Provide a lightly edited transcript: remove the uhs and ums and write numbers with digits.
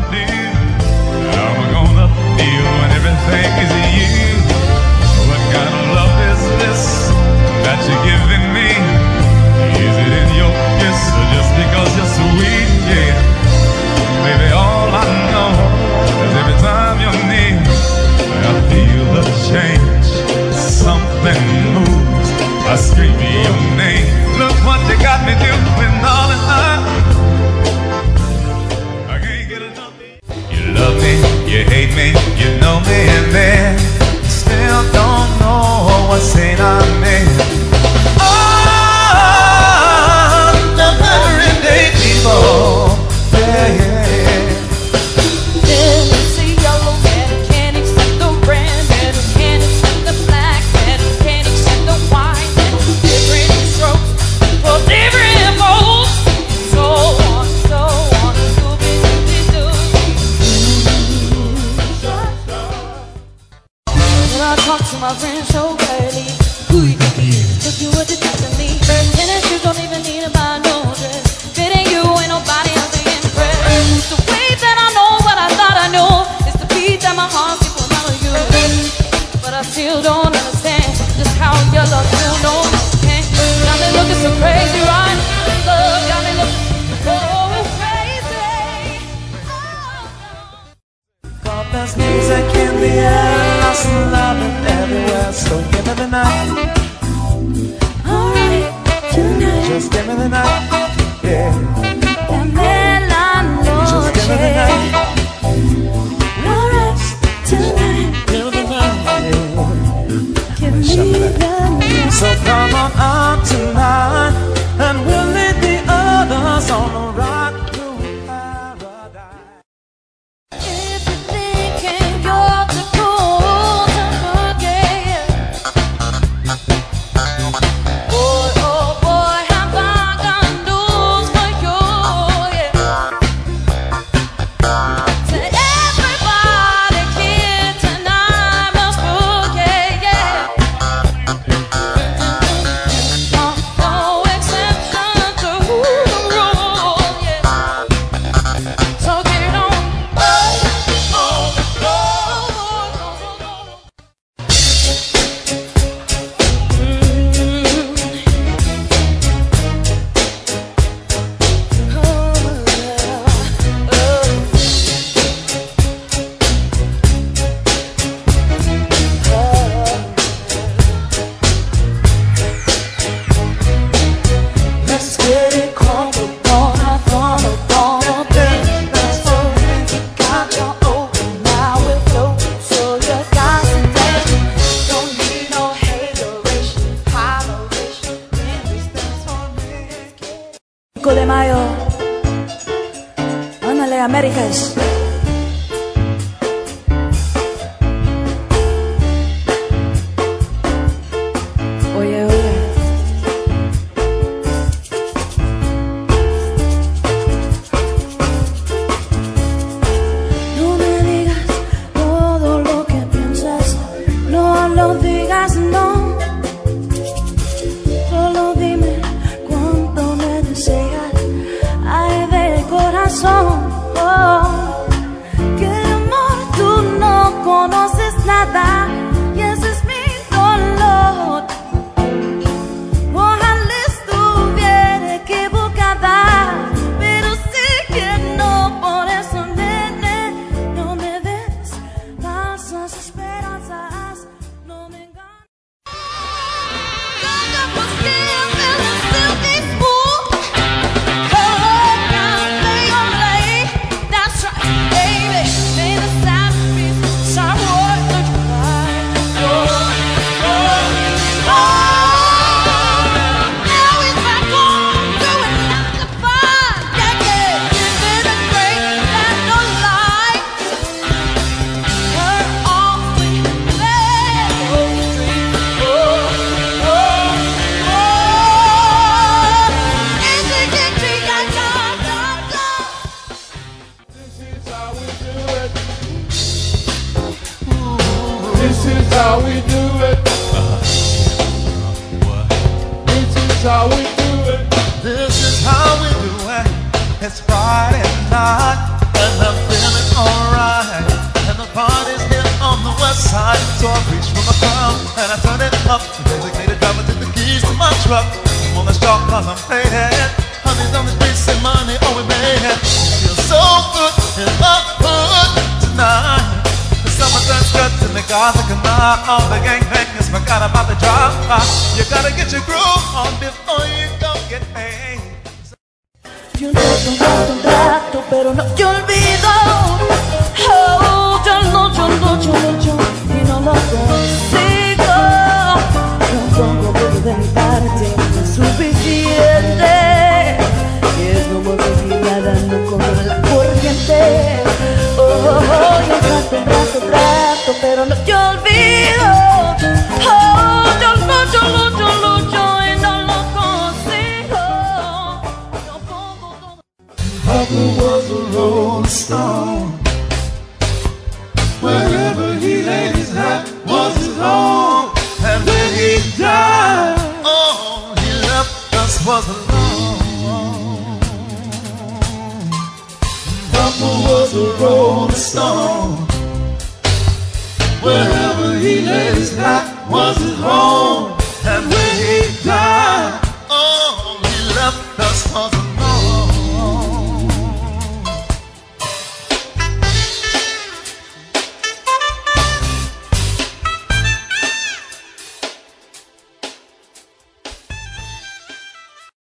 dear? How am I gonna feel when everything is you? What kind of love is this that you're giving me? Is it in your kiss or just because you're sweet? Yeah, baby, all I know is every time you're near, I feel a change, something moves, I scream your name. Look what you got me doing, darling. I can't get enough. You love me, you hate me, you know me, and then still don't know what saint I made. Oh, the everyday people, yeah, yeah. My friends so early, if you were to talk to me, tennis shoes don't even need to buy no dress. Fitting you ain't nobody else be impressed. The way that I know what I thought I knew is the beat that my heart keeps when I'm you. But I still don't understand just how your love still no can. Got me looking so crazy, right? Love got me looking so crazy. God, there's music in the air, lost in love and everywhere. So give me the night. Alright, tonight. Just give me the night. Yeah. Just give me the night. Alright, tonight. Give me the night. Give me the night. So come on out tonight, and we'll lead the others on the rock to paradise. If you're thinking you're too cool to forget, boy, oh boy, have I got news for you, yeah. To everybody here tonight must forget, yeah. No exception to the rule, yeah. So get it on. Let's get it crumbled on our throne upon a bed. That's so you got your open now with flow. So you got to dance. Don't need no hateration, holleration. In this dance for me. Pico de Mayo, ándale, Américas. Oye, oye. No me digas todo lo que piensas, no lo digas, no. Solo dime cuánto me deseas, ay, del corazón. Oh, que amor, tú no conoces nada, y ese es mi dolor. Ojalá estuviera equivocada, pero sé que no, por eso, nene, no me des falsas esperanzas, no me engañes. That's right, baby. Ain't a how we do it. This is how we do it. This is how we do it. It's Friday night and I'm feeling side, so I reached for my crown and I turned it up. The designated driver took the keys to my truck. I'm on the stalk cause I'm faded. Honey's on the streets and money all we made. Feels so good in the hood tonight. The summertime's good to make all the canal. All the gangbangers forgot about the drop. You gotta get your groove on before you go get paid. Y un rato, pero no te olvido. Oh, yo y no lo consigo. No pongo todo de mi parte, no es suficiente. Y es como que nadando contra la corriente. Oh, y un rato, pero no te olvido. Oh, yo y no lo consigo. Yo pongo todo. Papa was a rolling stone. Wherever he laid his hat was his home. And when he died, oh, he left us was alone. Papa was a rolling stone. Wherever he laid his hat was his home.